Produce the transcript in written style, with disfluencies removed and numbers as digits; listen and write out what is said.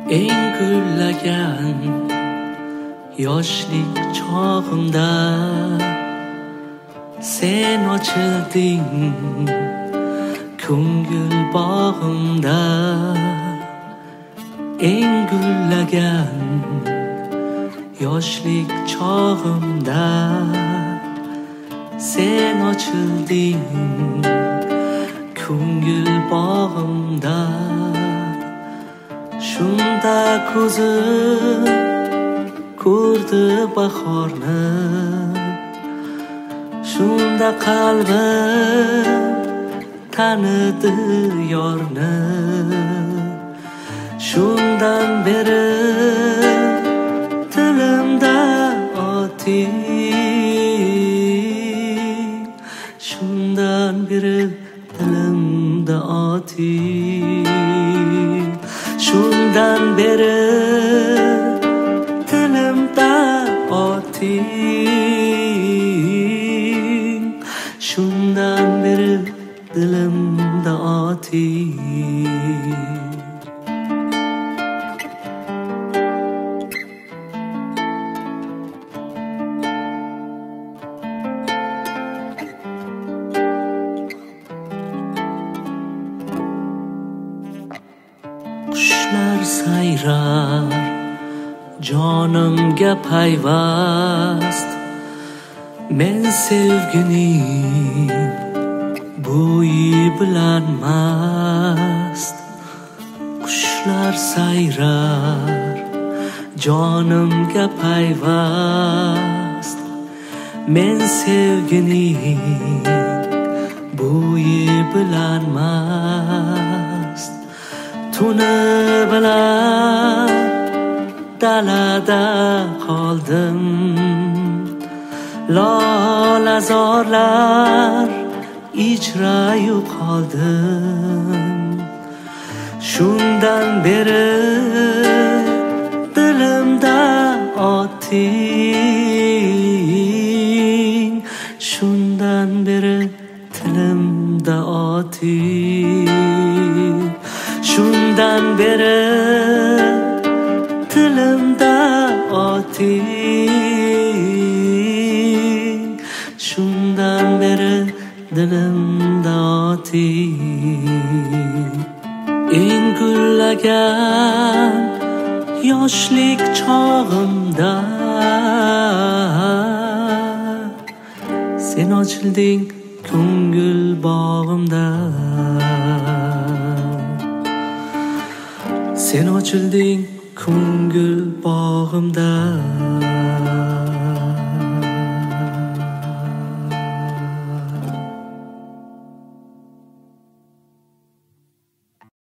eng gullagan yoshlik chog'imda sen ochilding ko'ngil bog'imda. Eng gullagan yoshlik chog'imda sen ochilding ko'ngil bog'imda. Shunda ko'zim ko'rdi bahorni, shunda qalbim tanidi yorni. Shundan beri tilimda oting, shundan beri tilimda oting, shundan beri tilimda oting, shundan beri dilimda oting. Qushlar sayrar jonimga payvast, men sevgining bo'yi bilan mast. Qushlar sayrar jonimga payvast, men sevgining bo'yi bilan mast. Tuni bilan dalada qoldim, lolazorlar ijra yo'qoldim. Shundan beri dilimda oting, shundan beri tilimda oting, shundan beri tilimda oting, shundan beri dilimda oting. Eng gullagan yoshlik chog'imda sen ochilding ko'ngil bog'imda. Sen ochilding ko'ngil bog'imda.